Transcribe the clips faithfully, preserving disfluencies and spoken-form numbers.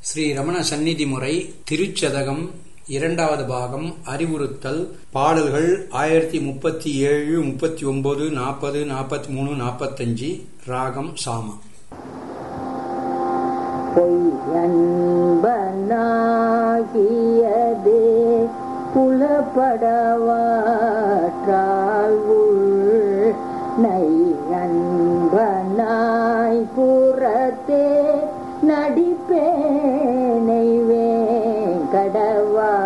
ஸ்ரீ ரமண சந்நிதி முறை திருச்சதகம் இரண்டாவது பாகம் அறிவுறுத்தல் பாடல்கள் ஆயிரத்தி முப்பத்தி ஏழு முப்பத்தி ஒன்பது நாற்பது நாற்பத்தி மூணு நாற்பத்தஞ்சு ராகம் சாமா. பொய்யன்பனாகியது புலப்படவாற்றால் உள் நையன்பனாய் புறத்தே நடிப்பேனை வேங்கடவா.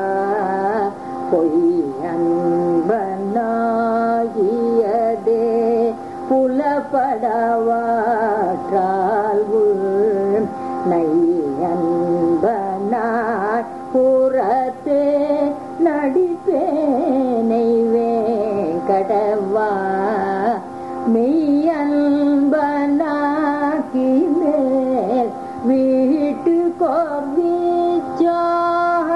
பொய்யன்பனாகியது புலப்படவாற்றால் உள் நையன்பனாய் புறத்தே நடிப்பேனை வேங்கடவா. மெய்யன்பனாக்கி மேல் வீட்டு கோர்வீச்சாக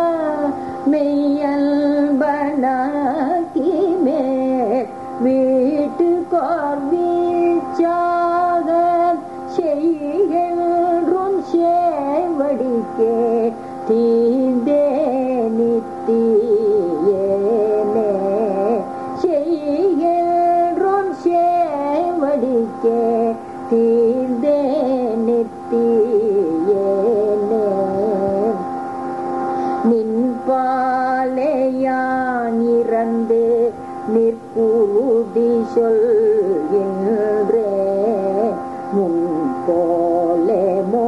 மெய்யன்பனாக்கி மேல் வீட்டு கோர்வீச்சாக செய்கின்றும் சேவடிக்கே தீந்தே நித்தியேனே. செய்கின்றும் சேவடிக்கே தீந்தே நித்தியேனே. நின்பாலையான் இறந்து நிற்புறுதி சொல்கின்றே முன்போலே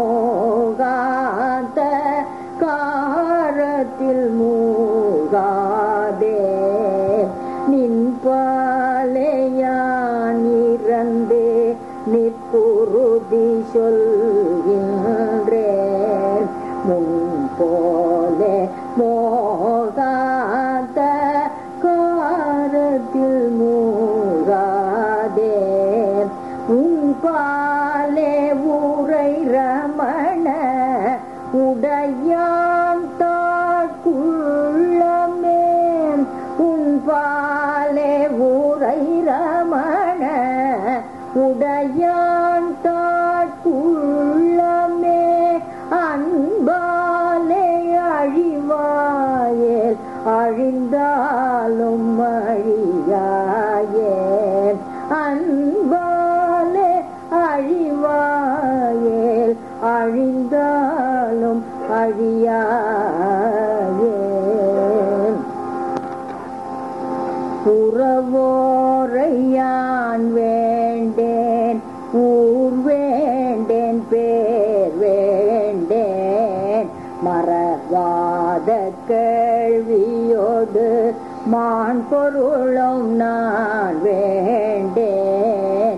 மோகாத காரத்தில் மூகாதே. நின்பாலையான் இறந்து நிற்புறுதி சொல்கின்றேன் முன்போலே மோகாத காரத்தில் மூகாதே. உன்பாலே ஊரை ரமண உடையான் தாட்குள்ளமே. உன்பாலே ஊரை ரமண உடையான் தாட்குள்ளமே. அன்பாலே அழிவாயேல் அழிந்தாலும் அழியாயேல். அன்பாலே அழிவாயேல் அழிந்தாலும் அழியாயேல். புறவோரையான் வேண்டேன் ஊர் வேண்டேன் பேர் வேண்டேன் மறவாத கேள்வியோடு மான் பொருளும் நான் வேண்டேன்.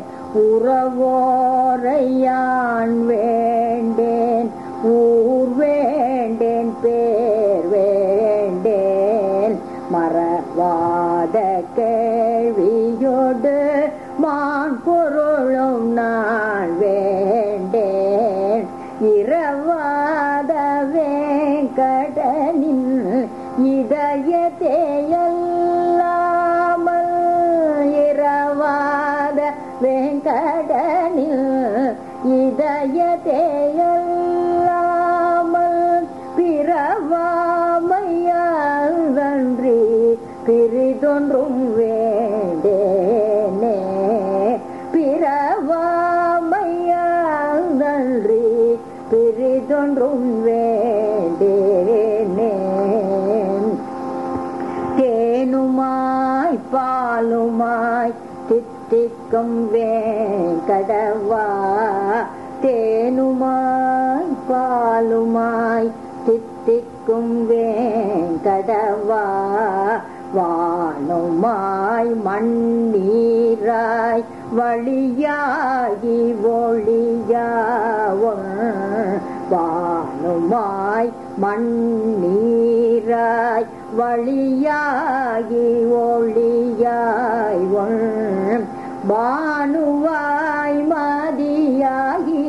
உறவோரையான் வேண்டேன் ஊர் வேண்டேன் பேர் வேண்டேன் மறவாத கேள்வியோடு மான் பொருளும் நான் வேண்டேன். இரவாத வேங்கடனின் இதயத்தையல்லாமல் இரவாத வேங்கடனில் இதயத்தையல்லாமல் பிறவாமையான்றி பிரிதொன்றும் வேண்டேனே. பிறவாமையான்றி பிரிதொன்றும் வேண்டேனே. தேனுமாய் பாலுமாய் தித்திக்கும் வேங்கடவா. தேனுமாய் பாலுமாய் தித்திக்கும் வேங்கடவா. வானுமாய் மண்ணீராய் வழியாகி ஒளியாவன். வானுமாய் மண்ணீராய் வழியாகி ஒளியாய் ஒன். பானுவாய் மதியாகி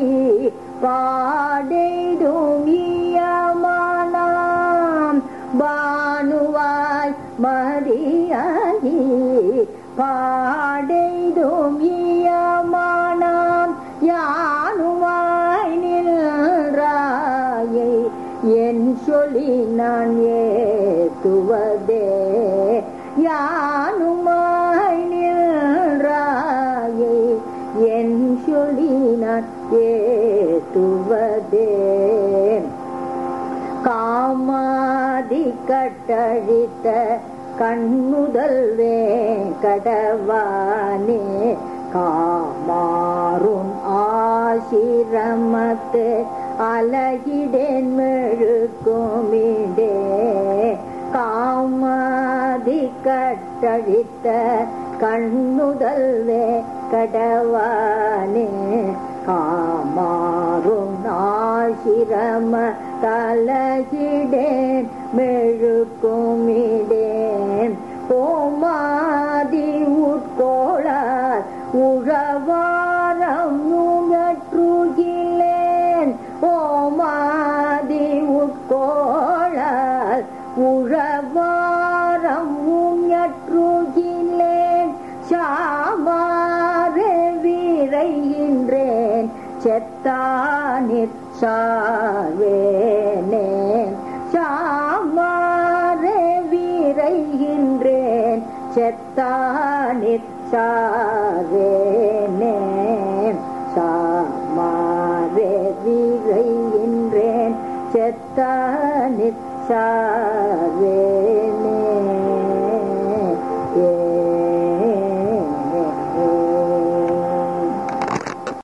பாடெய்தும் இயமானாம். பானுவாய் மதியாகி பாடெய்தும் இயமானாம். யானுமாய் நின்றாயை என் சொல்லி நான் ஏத்துவதே யானுமாய் நின்றாயே என் சொல்லி நான் ஏத்துவதே காமாதி கட்டழித்த கண்ணுதல் வேங்கடவானே காமாறும் ஆசிரமத்து அலகிடேன் மெழுக்குமிடே காமாதி கட்டழித்த கண்ணுதல் வேங்கடவானே காமாறும் ஆசிரம தலகிடேன் மெழுக்குமிடேன் கோமாதி உட்கோளார் உழவாரம் நுகற்றுகிலேன் ஓமாதி உட்கோளார் உழவாரம் உயற்றுகிலேன் சாமாறு விரைகின்றேன் செத்தானிற் சாவேனேன் சாமாறு விரைகின்றேன் செத்தானிற் சாவேனேன் சாமாறு விரைகின்றேன் செத்தானிற் சாவேனேன்